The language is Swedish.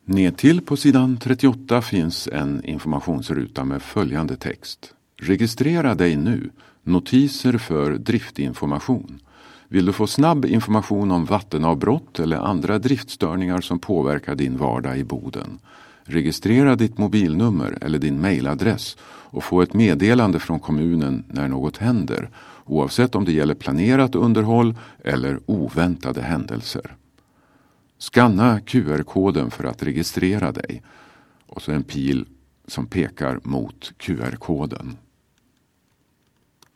Nedtill på sidan 38 finns en informationsruta med följande text. Registrera dig nu. Notiser för driftinformation. Vill du få snabb information om vattenavbrott eller andra driftstörningar som påverkar din vardag i Boden? Registrera ditt mobilnummer eller din mejladress och få ett meddelande från kommunen när något händer, oavsett om det gäller planerat underhåll eller oväntade händelser. Skanna QR-koden för att registrera dig och så en pil som pekar mot QR-koden.